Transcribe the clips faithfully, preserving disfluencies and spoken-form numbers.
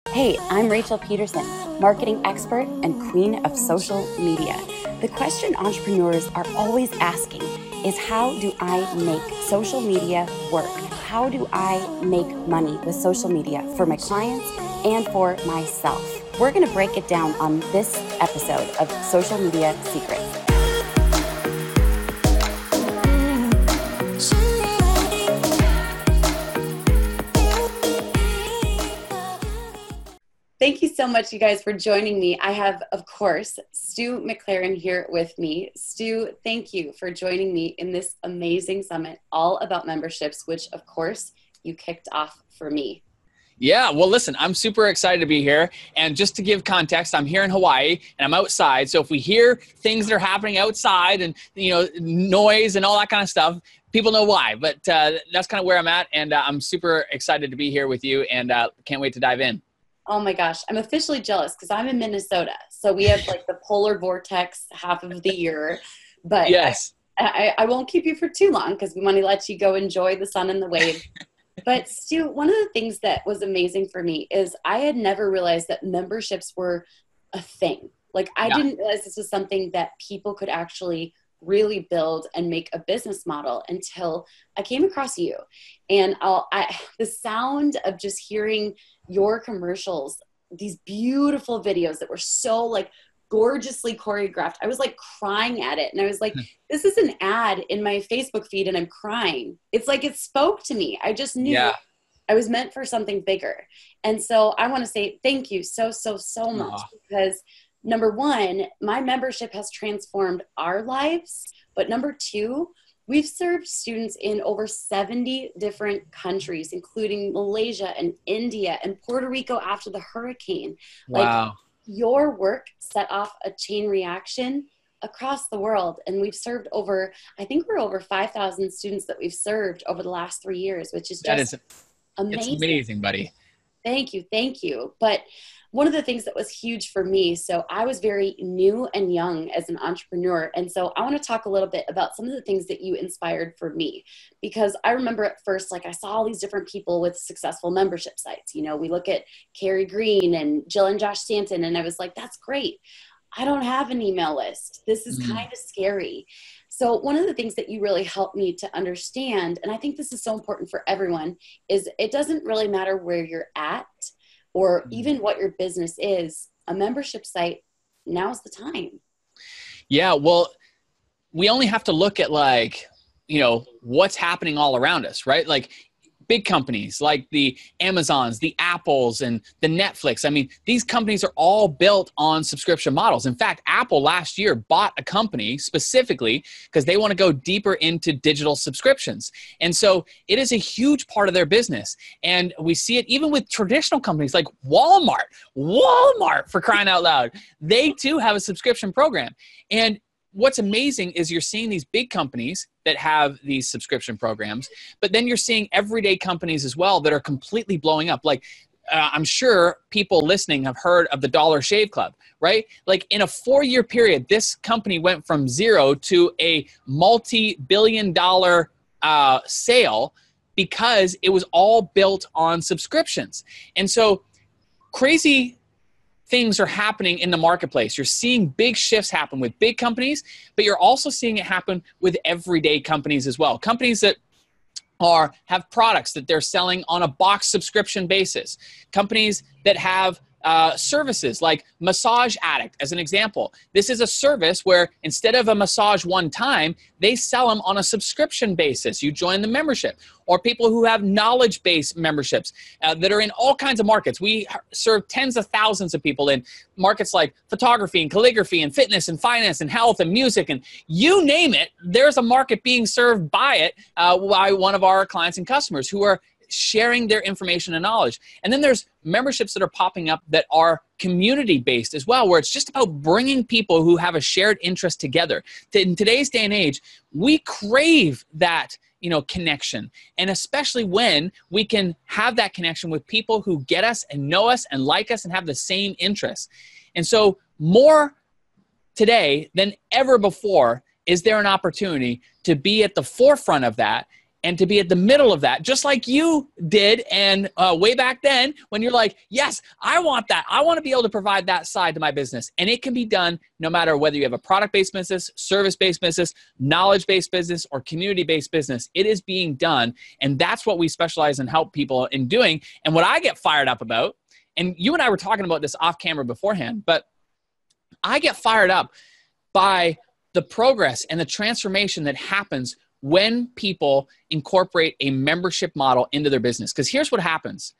Hey, I'm Rachel Peterson, marketing expert and queen of social media. The question entrepreneurs are always asking is, how do I make social media work? How do I make money with social media for my clients and for myself? We're going to break it down on this episode of Social Media Secrets. Thank you so much, you guys, for joining me. I have, of course, Stu McLaren here with me. Stu, thank you for joining me in this amazing summit all about memberships, which, of course, you kicked off for me. Yeah, well, listen, I'm super excited to be here. And just to give context, I'm here in Hawaii and I'm outside. So if we hear things that are happening outside and, you know, noise and all that kind of stuff, people know why. But uh, that's kind of where I'm at. And uh, I'm super excited to be here with you and uh, can't wait to dive in. Oh my gosh, I'm officially jealous because I'm in Minnesota. So we have like the polar vortex half of the year. But yes, I, I, I won't keep you for too long because we want to let you go enjoy the sun and the waves. But Stu, one of the things that was amazing for me is I had never realized that memberships were a thing. Like I yeah. didn't realize this was something that people could actually really build and make a business model until I came across you. And I'll, I, the sound of just hearing your commercials, these beautiful videos that were so like gorgeously choreographed. I was like crying at it. And I was like, this is an ad in my Facebook feed and I'm crying. It's like, it spoke to me. I just knew yeah. I was meant for something bigger. And so I want to say thank you so, so, so much Aww. Because number one, my membership has transformed our lives. But number two, we've served students in over seventy different countries, including Malaysia and India and Puerto Rico after the hurricane. Wow. Like your work set off a chain reaction across the world. And we've served over, I think we're over five thousand students that we've served over the last three years, which is just that is, amazing. It's amazing, buddy. Thank you. Thank you. But one of the things that was huge for me, so I was very new and young as an entrepreneur. And so I want to talk a little bit about some of the things that you inspired for me, because I remember at first, like I saw all these different people with successful membership sites. You know, we look at Carrie Green and Jill and Josh Stanton, and I was like, that's great. I don't have an email list. This is mm-hmm. kind of scary. So one of the things that you really helped me to understand, and I think this is so important for everyone, is it doesn't really matter where you're at or even what your business is. A membership site, now's the time. Yeah, well, we only have to look at like, you know, what's happening all around us, right? Like big companies like the Amazons, the Apples, and the Netflix. I mean, these companies are all built on subscription models. In fact, Apple last year bought a company specifically because they want to go deeper into digital subscriptions. And so it is a huge part of their business. And we see it even with traditional companies like Walmart. Walmart, for crying out loud. They too have a subscription program. And what's amazing is you're seeing these big companies that have these subscription programs, but then you're seeing everyday companies as well that are completely blowing up. Like, uh, I'm sure people listening have heard of the Dollar Shave Club, right? Like in a four-year period, this company went from zero to a multi-billion dollar uh, sale because it was all built on subscriptions. And so crazy things are happening in the marketplace. You're seeing big shifts happen with big companies, but you're also seeing it happen with everyday companies as well. Companies that are have products that they're selling on a box subscription basis. Companies that have uh, services like Massage Addict, as an example. This is a service where instead of a massage one time, they sell them on a subscription basis. You join the membership. Or people who have knowledge-based memberships uh, that are in all kinds of markets. We serve tens of thousands of people in markets like photography and calligraphy and fitness and finance and health and music and you name it. There's a market being served by it uh, by one of our clients and customers who are sharing their information and knowledge. And then there's memberships that are popping up that are community-based as well, where it's just about bringing people who have a shared interest together. In today's day and age, we crave that, you know, connection. And especially when we can have that connection with people who get us and know us and like us and have the same interests. And so more today than ever before, is there an opportunity to be at the forefront of that and to be at the middle of that, just like you did. And uh, way back then when you're like, yes, I want that. I want to be able to provide that side to my business. And it can be done no matter whether you have a product-based business, service-based business, knowledge-based business, or community-based business. It is being done. And that's what we specialize and help people in doing. And what I get fired up about, and you and I were talking about this off camera beforehand, but I get fired up by the progress and the transformation that happens when people incorporate a membership model into their business. Because here's what happens.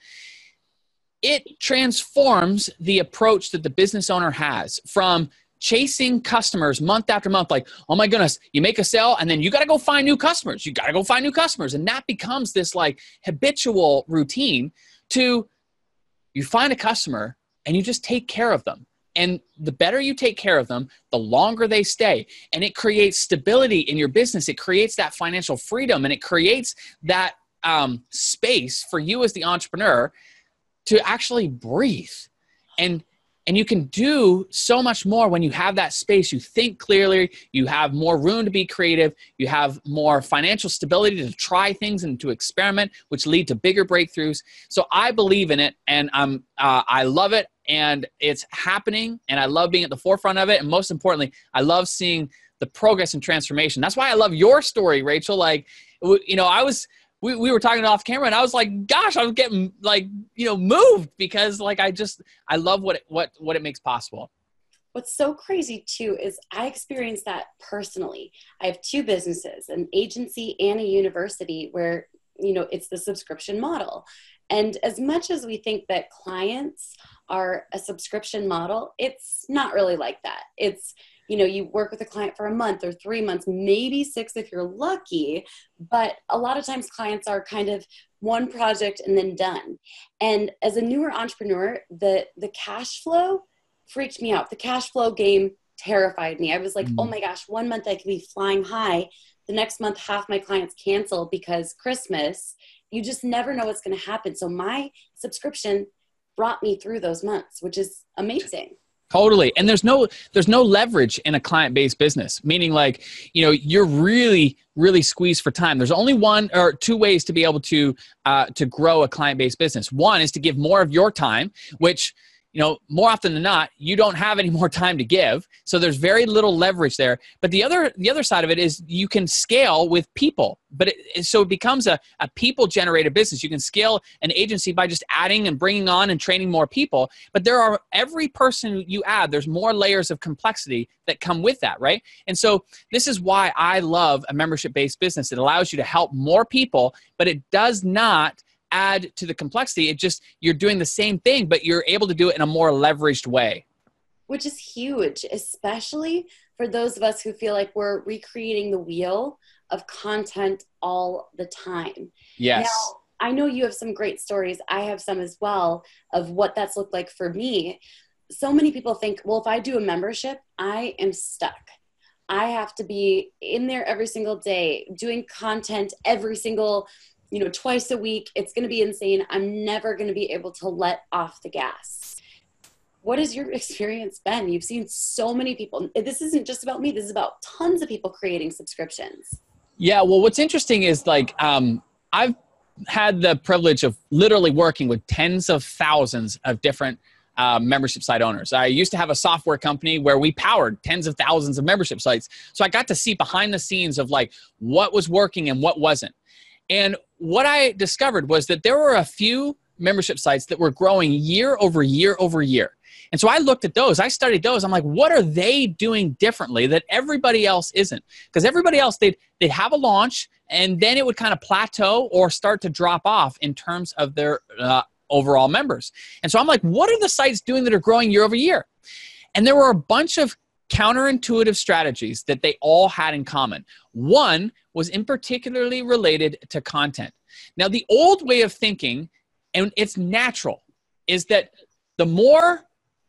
It transforms the approach that the business owner has from chasing customers month after month, like, oh my goodness, you make a sale and then you got to go find new customers. You got to go find new customers. And that becomes this like habitual routine to you find a customer and you just take care of them. And the better you take care of them, the longer they stay. And it creates stability in your business. It creates that financial freedom, and it creates that um, space for you as the entrepreneur to actually breathe. And, and you can do so much more when you have that space. You think clearly, you have more room to be creative, you have more financial stability to try things and to experiment, which lead to bigger breakthroughs. So I believe in it, and I'm, uh, I love it. And it's happening, and I love being at the forefront of it. And most importantly, I love seeing the progress and transformation. That's why I love your story, Rachel. Like, you know, I was, we, we were talking off camera, and I was like, gosh, I was getting like, you know, moved because like, I just, I love what, it, what, what it makes possible. What's so crazy too is I experienced that personally. I have two businesses, an agency and a university, where, you know, it's the subscription model. And as much as we think that clients are a subscription model, it's not really like that. It's, you know, you work with a client for a month or three months, maybe six if you're lucky. But a lot of times clients are kind of one project and then done. And as a newer entrepreneur, the, the cash flow freaked me out. The cash flow game terrified me. I was like, mm. oh my gosh, one month I could be flying high. The next month, half my clients cancel because Christmas. You just never know what's going to happen. So my subscription brought me through those months, which is amazing. Totally. And there's no, there's no leverage in a client-based business, meaning like, you know, you're really, really squeezed for time. There's only one or two ways to be able to, uh, to grow a client-based business. One is to give more of your time, which, you know, more often than not, you don't have any more time to give. So there's very little leverage there. But the other, the other side of it is you can scale with people. But it, so it becomes a, a people-generated business. You can scale an agency by just adding and bringing on and training more people. But there are, every person you add, there's more layers of complexity that come with that, right? And so this is why I love a membership-based business. It allows you to help more people, but it does not add to the complexity. It just, you're doing the same thing, but you're able to do it in a more leveraged way. Which is huge, especially for those of us who feel like we're recreating the wheel of content all the time. Yes. Now, I know you have some great stories. I have some as well of what that's looked like for me. So many people think, well, if I do a membership, I am stuck. I have to be in there every single day, doing content every single you know, twice a week. It's going to be insane. I'm never going to be able to let off the gas. What has your experience been? You've seen so many people. This isn't just about me. This is about tons of people creating subscriptions. Yeah. Well, what's interesting is like, um, I've had the privilege of literally working with tens of thousands of different uh, membership site owners. I used to have a software company where we powered tens of thousands of membership sites. So I got to see behind the scenes of like what was working and what wasn't. And what I discovered was that there were a few membership sites that were growing year over year over year. And so I looked at those, I studied those. I'm like, what are they doing differently that everybody else isn't? Because everybody else, they'd, they'd have a launch and then it would kind of plateau or start to drop off in terms of their uh, overall members. And so I'm like, what are the sites doing that are growing year over year? And there were a bunch of counterintuitive strategies that they all had in common. One was in particularly related to content. Now, the old way of thinking, and it's natural, is that the more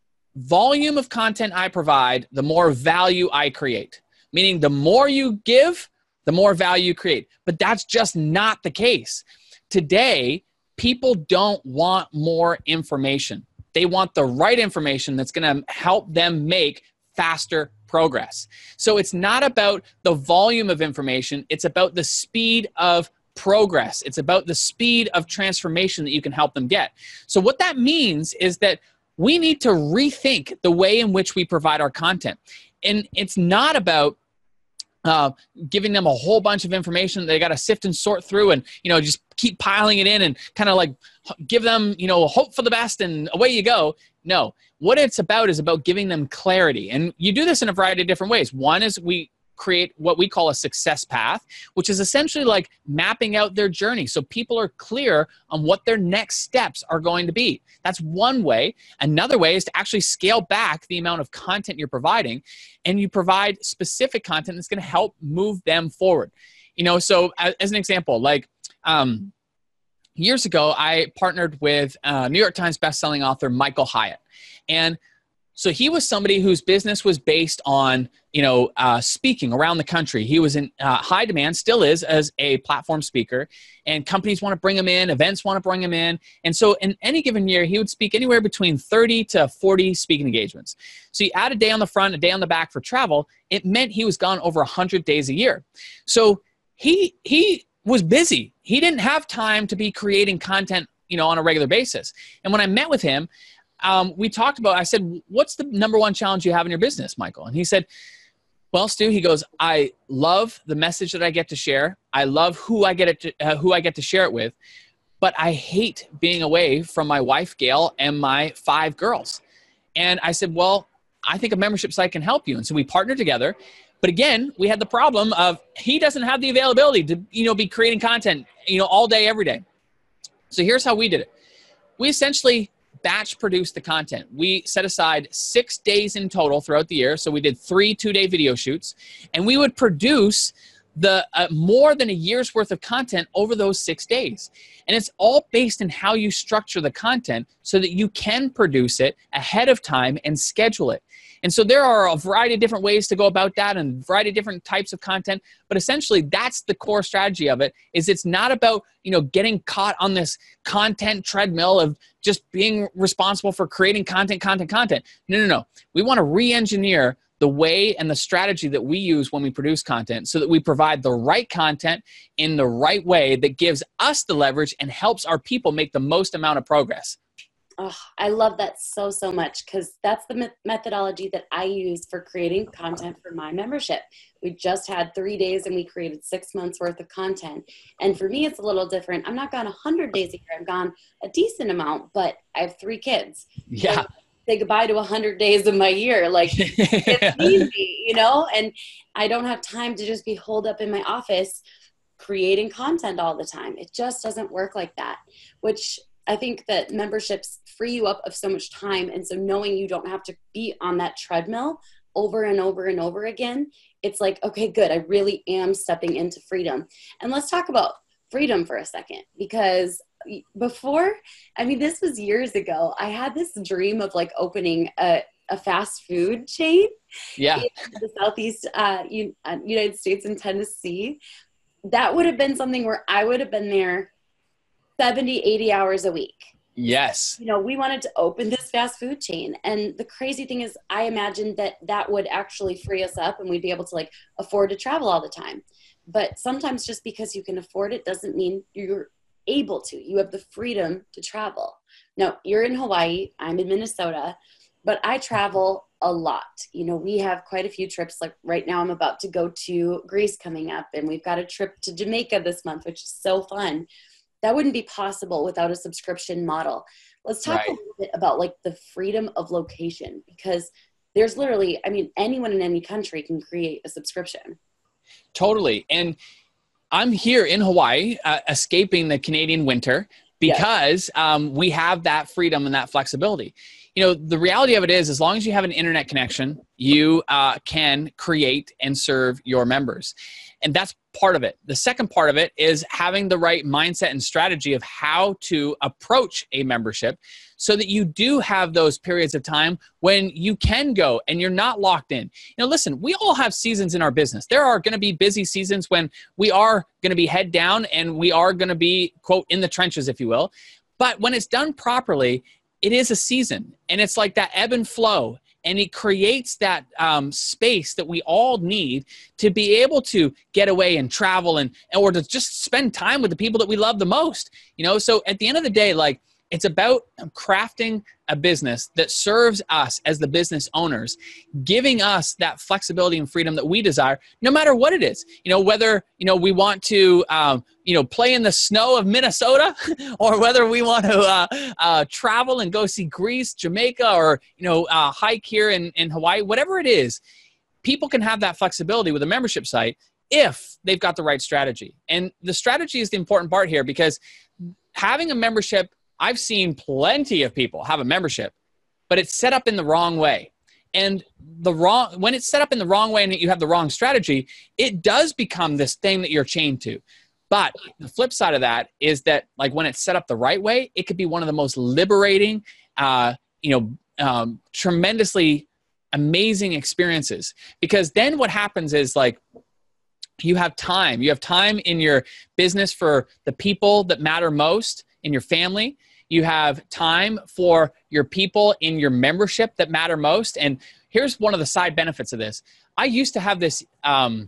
volume of content I provide, the more value I create. Meaning the more you give, the more value you create. But that's just not the case. Today, people don't want more information. They want the right information that's going to help them make faster progress. So it's not about the volume of information. It's about the speed of progress. It's about the speed of transformation that you can help them get. So what that means is that we need to rethink the way in which we provide our content. And it's not about uh, giving them a whole bunch of information that they got to sift and sort through and, you know, just keep piling it in and kind of like give them, you know, hope for the best and away you go. No, what it's about is about giving them clarity. And you do this in a variety of different ways. One is we create what we call a success path, which is essentially like mapping out their journey so people are clear on what their next steps are going to be. That's one way. Another way is to actually scale back the amount of content you're providing, and you provide specific content that's going to help move them forward. You know, so as, as an example, like um, years ago, I partnered with uh, New York Times bestselling author Michael Hyatt. And so he was somebody whose business was based on, you know, uh, speaking around the country. He was in uh, high demand, still is, as a platform speaker, and companies want to bring him in, events want to bring him in. And so in any given year, he would speak anywhere between thirty to forty speaking engagements. So you add a day on the front, a day on the back for travel, it meant he was gone over one hundred days a year. So he he was busy. He didn't have time to be creating content, you know, on a regular basis. And when I met with him, Um, we talked about, I said, what's the number one challenge you have in your business, Michael? And he said, well, Stu, he goes, I love the message that I get to share. I love who I get it to, uh, who I get to share it with, but I hate being away from my wife, Gail, and my five girls. And I said, well, I think a membership site can help you. And so we partnered together. But again, we had the problem of he doesn't have the availability to, you know, be creating content, you know, all day, every day. So here's how we did it. We essentially batch produce the content. We set aside six days in total throughout the year. So we did three two-day video shoots, and we would produce the uh, more than a year's worth of content over those six days. And it's all based in how you structure the content so that you can produce it ahead of time and schedule it. And so there are a variety of different ways to go about that and a variety of different types of content. But essentially, that's the core strategy of it, is it's not about, you know, getting caught on this content treadmill of just being responsible for creating content, content, content. No, no, no. We want to re-engineer the way and the strategy that we use when we produce content so that we provide the right content in the right way that gives us the leverage and helps our people make the most amount of progress. Oh, I love that so, so much, because that's the me- methodology that I use for creating content for my membership. We just had three days and we created six months worth of content. And for me, it's a little different. I'm not gone one hundred days a year. I'm gone a decent amount, but I have three kids. Yeah. So say goodbye to one hundred days of my year. Like, it's easy, you know, and I don't have time to just be holed up in my office creating content all the time. It just doesn't work like that, which I think that memberships free you up of so much time. And so knowing you don't have to be on that treadmill over and over and over again, it's like, okay, good. I really am stepping into freedom. And let's talk about freedom for a second, because before, I mean, this was years ago, I had this dream of like opening a, a fast food chain yeah. in the Southeast uh, United States in Tennessee. That would have been something where I would have been there seventy, eighty hours a week. Yes. You know, we wanted to open this fast food chain. And the crazy thing is, I imagined that that would actually free us up and we'd be able to like afford to travel all the time. But sometimes just because you can afford it doesn't mean you're able to. You have the freedom to travel. Now, you're in Hawaii, I'm in Minnesota, but I travel a lot. You know, we have quite a few trips. Like right now I'm about to go to Greece coming up, and we've got a trip to Jamaica this month, which is so fun. That wouldn't be possible without a subscription model. Let's talk right. a little bit about like the freedom of location, because there's literally, I mean, anyone in any country can create a subscription. Totally. And I'm here in Hawaii, uh, escaping the Canadian winter because yes. um, we have that freedom and that flexibility. You know, the reality of it is, as long as you have an internet connection, you uh, can create and serve your members. And that's part of it. The second part of it is having the right mindset and strategy of how to approach a membership so that you do have those periods of time when you can go and you're not locked in. You know, listen, we all have seasons in our business. There are going to be busy seasons when we are going to be head down and we are going to be, quote, in the trenches, if you will. But when it's done properly, it is a season, and it's like that ebb and flow. And it creates that um, space that we all need to be able to get away and travel and, or to just spend time with the people that we love the most. You know, so at the end of the day, like, it's about crafting a business that serves us as the business owners, giving us that flexibility and freedom that we desire, no matter what it is. You know, whether, you know, we want to, um, you know, play in the snow of Minnesota, or whether we want to uh, uh, travel and go see Greece, Jamaica, or, you know, uh, hike here in, in Hawaii, whatever it is, people can have that flexibility with a membership site if they've got the right strategy. And the strategy is the important part here, because having a membership, I've seen plenty of people have a membership, but it's set up in the wrong way. And the wrong, when it's set up in the wrong way and you have the wrong strategy, it does become this thing that you're chained to. But the flip side of that is that, like, when it's set up the right way, it could be one of the most liberating, uh, you know, um, tremendously amazing experiences. Because then what happens is, like, you have time. You have time in your business for the people that matter most in your family. You have time for your people in your membership that matter most. And here's one of the side benefits of this. I used to have this, um,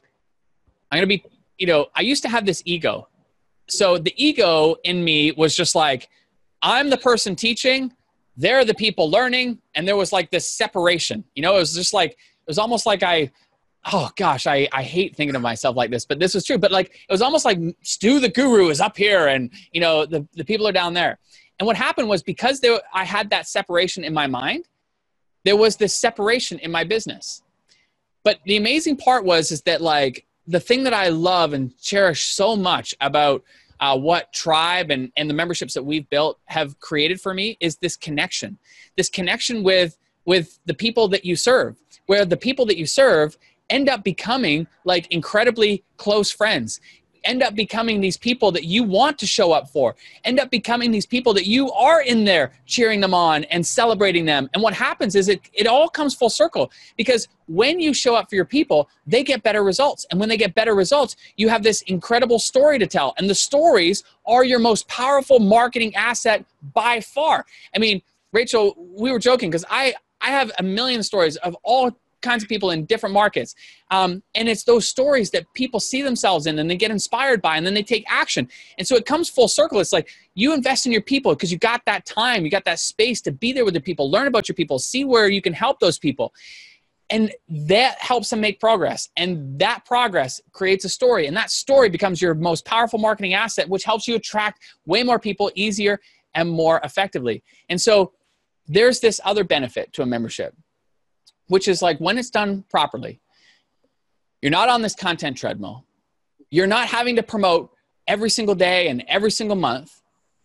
I'm going to be, you know, I used to have this ego. So the ego in me was just like, I'm the person teaching, they're the people learning. And there was like this separation, you know, it was just like, it was almost like I, oh gosh, I, I hate thinking of myself like this, but this was true. But like, it was almost like Stu the guru is up here and, you know, the, the people are down there. And what happened was, because there, I had that separation in my mind, there was this separation in my business. But the amazing part was, is that, like, the thing that I love and cherish so much about uh, what Tribe and, and the memberships that we've built have created for me is this connection, this connection with, with the people that you serve, where the people that you serve end up becoming, like, incredibly close friends, end up becoming these people that you want to show up for, end up becoming these people that you are in there cheering them on and celebrating them. And what happens is it, it all comes full circle, because when you show up for your people, they get better results. And when they get better results, you have this incredible story to tell. And the stories are your most powerful marketing asset by far. I mean, Rachel, we were joking, because I, I have a million stories of all kinds of people in different markets. Um, and it's those stories that people see themselves in and they get inspired by, and then they take action. And so it comes full circle. It's like, you invest in your people because you got that time, you got that space to be there with the people, learn about your people, see where you can help those people. And that helps them make progress. And that progress creates a story. And that story becomes your most powerful marketing asset, which helps you attract way more people easier and more effectively. And so there's this other benefit to a membership, which is, like, when it's done properly, you're not on this content treadmill. You're not having to promote every single day and every single month.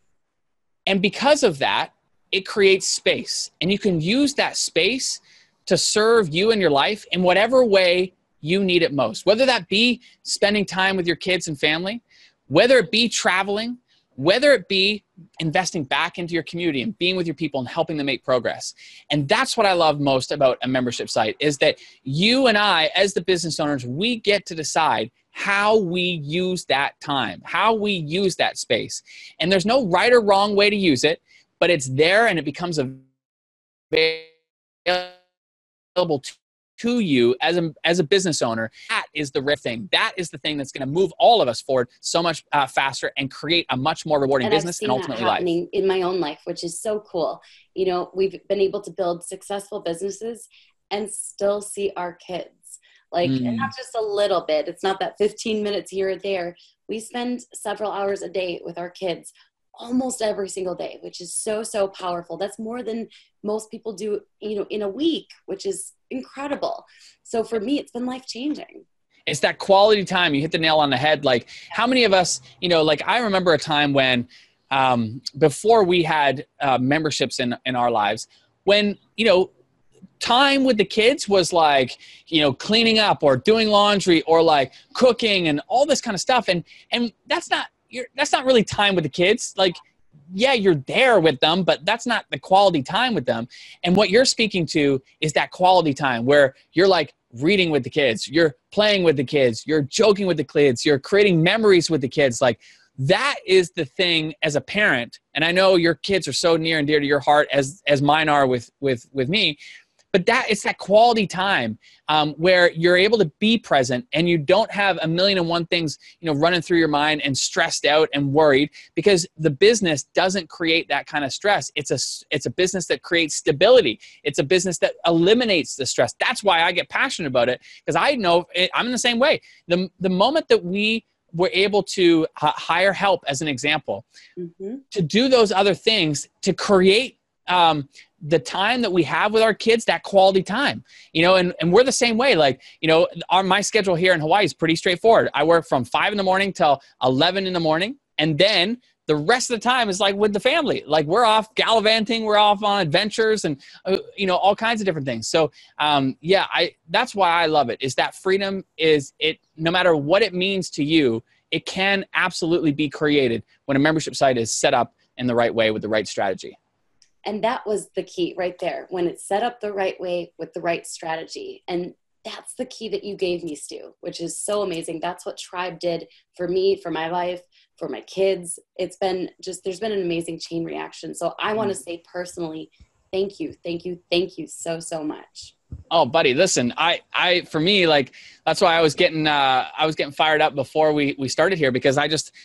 And because of that, it creates space. And you can use that space to serve you and your life in whatever way you need it most, whether that be spending time with your kids and family, whether it be traveling, whether it be investing back into your community and being with your people and helping them make progress. And that's what I love most about a membership site, is that you and I, as the business owners, we get to decide how we use that time, how we use that space. And there's no right or wrong way to use it, but it's there and it becomes available to to you as a, as a business owner. That is the real thing. That is the thing that's going to move all of us forward so much uh, faster and create a much more rewarding and business and ultimately life. I've seen that happening in my own life, which is so cool. You know, we've been able to build successful businesses and still see our kids. Like, mm. and not just a little bit. It's not that fifteen minutes here or there. We spend several hours a day with our kids almost every single day, which is so, so powerful. That's more than most people do, you know, in a week, which is incredible. So for me, it's been life-changing. It's that quality time. You hit the nail on the head. Like, how many of us, you know, like, I remember a time when, um, before we had uh, memberships in, in our lives, when, you know, time with the kids was like, you know, cleaning up or doing laundry or like cooking and all this kind of stuff. And, and that's not, You're, that's not really time with the kids. Like, yeah, you're there with them, but that's not the quality time with them. And what you're speaking to is that quality time where you're like reading with the kids, you're playing with the kids, you're joking with the kids, you're creating memories with the kids. Like, that is the thing as a parent. And I know your kids are so near and dear to your heart as, as mine are with, with, with me. but that it's that quality time um, where you're able to be present and you don't have a million and one things, you know, running through your mind and stressed out and worried, because the business doesn't create that kind of stress. It's a, it's a business that creates stability. It's a business that eliminates the stress. That's why I get passionate about it, because I know it, I'm in the same way. The, the moment that we were able to h- hire help, as an example, mm-hmm. to do those other things, to create um, the time that we have with our kids, that quality time, you know, and, and we're the same way. Like, you know, our, my schedule here in Hawaii is pretty straightforward. I work from five in the morning till eleven in the morning. And then the rest of the time is like with the family. Like we're off gallivanting, we're off on adventures and, uh, you know, all kinds of different things. So um, yeah, I, that's why I love it, is that freedom is it, no matter what it means to you, it can absolutely be created when a membership site is set up in the right way with the right strategy. And that was the key right there, when it's set up the right way with the right strategy. And that's the key that you gave me, Stu, which is so amazing. That's what Tribe did for me, for my life, for my kids. It's been just, there's been an amazing chain reaction. So I want to say personally, thank you, thank you, thank you so, so much. Oh, buddy, listen, I, I, for me, like, that's why I was getting, uh, I was getting fired up before we, we started here, because I just,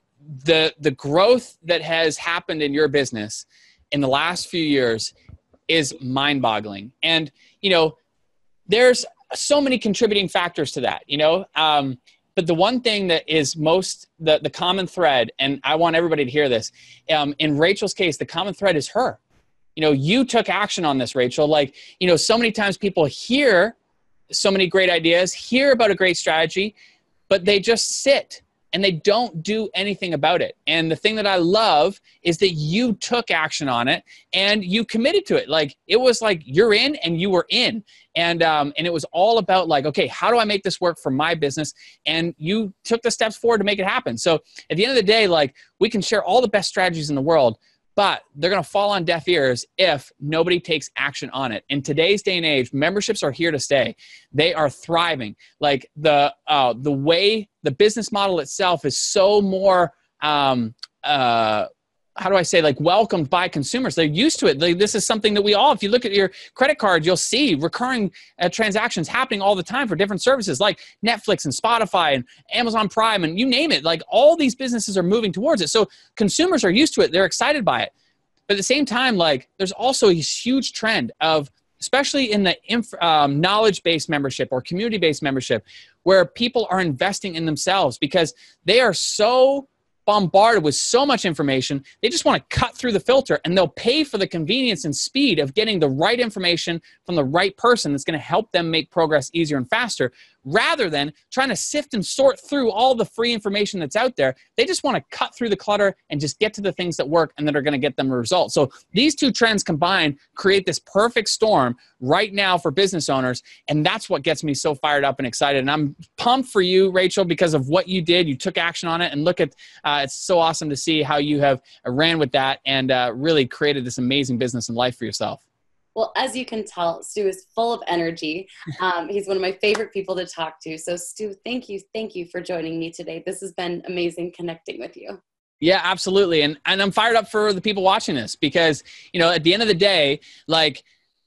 the, the growth that has happened in your business in the last few years is mind-boggling. And, you know, there's so many contributing factors to that, you know, um, but the one thing that is most, the, the common thread, and I want everybody to hear this, um, in Rachel's case, the common thread is her. You know, you took action on this, Rachel. Like, you know, so many times people hear so many great ideas, hear about a great strategy, but they just sit and they don't do anything about it. And the thing that I love is that you took action on it and you committed to it. Like, it was like you're in and you were in. And um, and it was all about like, okay, how do I make this work for my business? And you took the steps forward to make it happen. So at the end of the day, like, we can share all the best strategies in the world, but they're going to fall on deaf ears if nobody takes action on it. In today's day and age, memberships are here to stay. They are thriving. Like the uh, the way the business model itself is so more, um, uh, how do I say, like welcomed by consumers. They're used to it. Like, this is something that we all, if you look at your credit card, you'll see recurring uh, transactions happening all the time for different services like Netflix and Spotify and Amazon Prime and you name it. Like, all these businesses are moving towards it. So consumers are used to it. They're excited by it. But at the same time, like, there's also a huge trend of, especially in the inf- um, knowledge-based membership or community-based membership, where people are investing in themselves because they are so bombarded with so much information. They just want to cut through the filter, and they'll pay for the convenience and speed of getting the right information from the right person that's going to help them make progress easier and faster, rather than trying to sift and sort through all the free information that's out there. They just want to cut through the clutter and just get to the things that work and that are going to get them a result. So these two trends combined create this perfect storm right now for business owners. And that's what gets me so fired up and excited. And I'm pumped for you, Rachel, because of what you did. You took action on it, and look at, uh, it's so awesome to see how you have uh, ran with that and uh, really created this amazing business and life for yourself. Well, as you can tell, Stu is full of energy. Um, he's one of my favorite people to talk to. So Stu, thank you. Thank you for joining me today. This has been amazing connecting with you. Yeah, absolutely. And and I'm fired up for the people watching this because, you know, at the end of the day, like,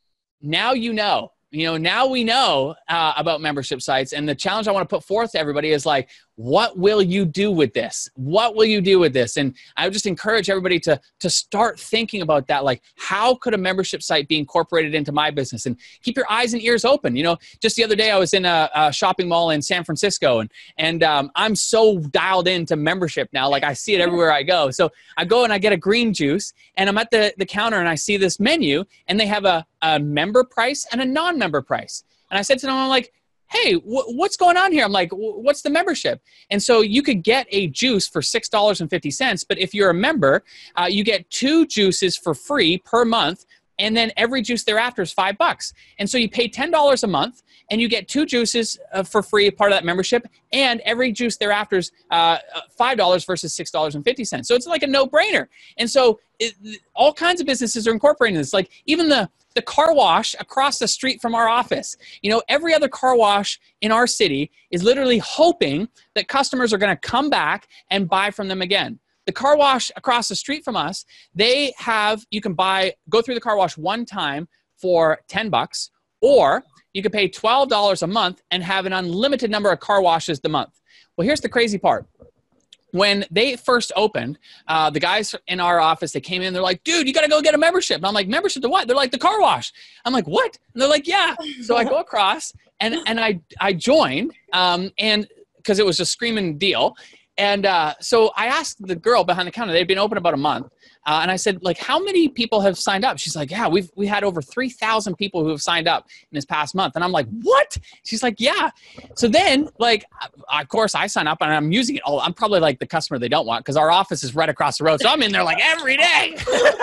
now you know, you know, now we know uh, about membership sites. And the challenge I want to put forth to everybody is like, what will you do with this? What will you do with this? And I would just encourage everybody to, to start thinking about that. Like, how could a membership site be incorporated into my business? And keep your eyes and ears open. You know, just the other day I was in a, a shopping mall in San Francisco, and, and um, I'm so dialed into membership now. Like, I see it everywhere I go. So I go and I get a green juice, and I'm at the, the counter and I see this menu, and they have a, a member price and a non-member price. And I said to them, I'm like, hey, wh- what's going on here? I'm like, what's the membership? And so you could get a juice for six dollars and fifty cents, but if you're a member, uh, you get two juices for free per month, and then every juice thereafter is five bucks. And so you pay ten dollars a month, and you get two juices uh, for free, part of that membership, and every juice thereafter is uh, five dollars versus six dollars and fifty cents. So it's like a no-brainer. And so it, all kinds of businesses are incorporating this. Like, even the the car wash across the street from our office. You know, every other car wash in our city is literally hoping that customers are going to come back and buy from them again. The car wash across the street from us, they have, you can buy, go through the car wash one time for ten bucks, or you could pay twelve dollars a month and have an unlimited number of car washes the month. Well, here's the crazy part. When they first opened, uh, the guys in our office, they came in, they're like, dude, you got to go get a membership. And I'm like, membership to what? They're like, the car wash. I'm like, what? And they're like, yeah. So I go across and, and I, I joined um, and because it was a screaming deal. And uh, so I asked the girl behind the counter, they'd been open about a month. Uh, and I said, like, how many people have signed up? She's like, yeah, we've we had over three thousand people who have signed up in this past month. And I'm like, what? She's like, yeah. So then, like, of course, I sign up and I'm using it all. I'm probably like the customer they don't want because our office is right across the road. So I'm in there like every day.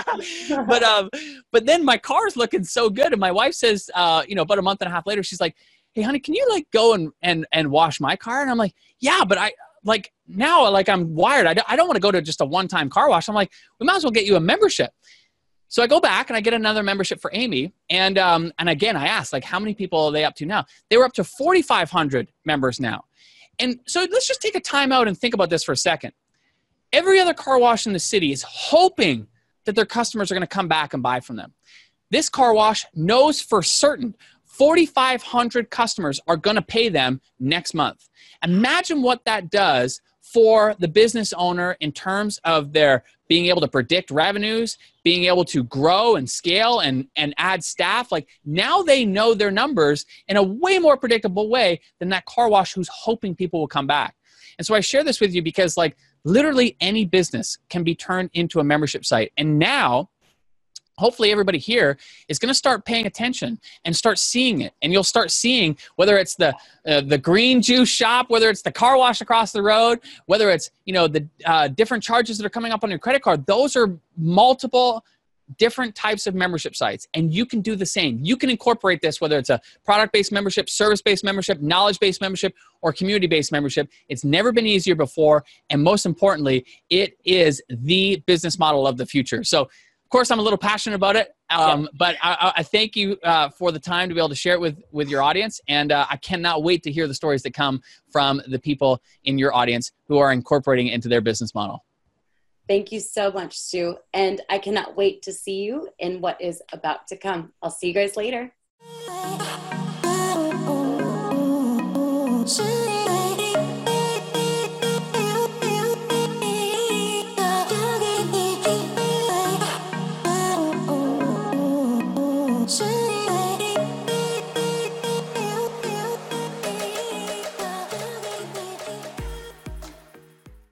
but um, but then my car's looking so good. And my wife says, uh, you know, about a month and a half later, she's like, hey, honey, can you like go and and and wash my car? And I'm like, yeah, but I like now, like I'm wired. I don't, I don't want to go to just a one-time car wash. I'm like, we might as well get you a membership. So I go back and I get another membership for Amy. And, um, and again, I asked, like, how many people are they up to now? They were up to forty-five hundred members now. And so let's just take a time out and think about this for a second. Every other car wash in the city is hoping that their customers are going to come back and buy from them. This car wash knows for certain forty-five hundred customers are going to pay them next month. Imagine what that does for the business owner in terms of their being able to predict revenues, being able to grow and scale and, and add staff. Like now they know their numbers in a way more predictable way than that car wash who's hoping people will come back. And so I share this with you because like literally any business can be turned into a membership site. And now hopefully everybody here is going to start paying attention and start seeing it. And you'll start seeing whether it's the uh, the green juice shop, whether it's the car wash across the road, whether it's, you know, the uh, different charges that are coming up on your credit card. Those are multiple different types of membership sites. And you can do the same. You can incorporate this, whether it's a product-based membership, service-based membership, knowledge-based membership, or community-based membership. It's never been easier before. And most importantly, it is the business model of the future. So of course, I'm a little passionate about it, um, yeah. but I, I thank you uh, for the time to be able to share it with, with your audience. And uh, I cannot wait to hear the stories that come from the people in your audience who are incorporating it into their business model. Thank you so much, Stu. And I cannot wait to see you in what is about to come. I'll see you guys later.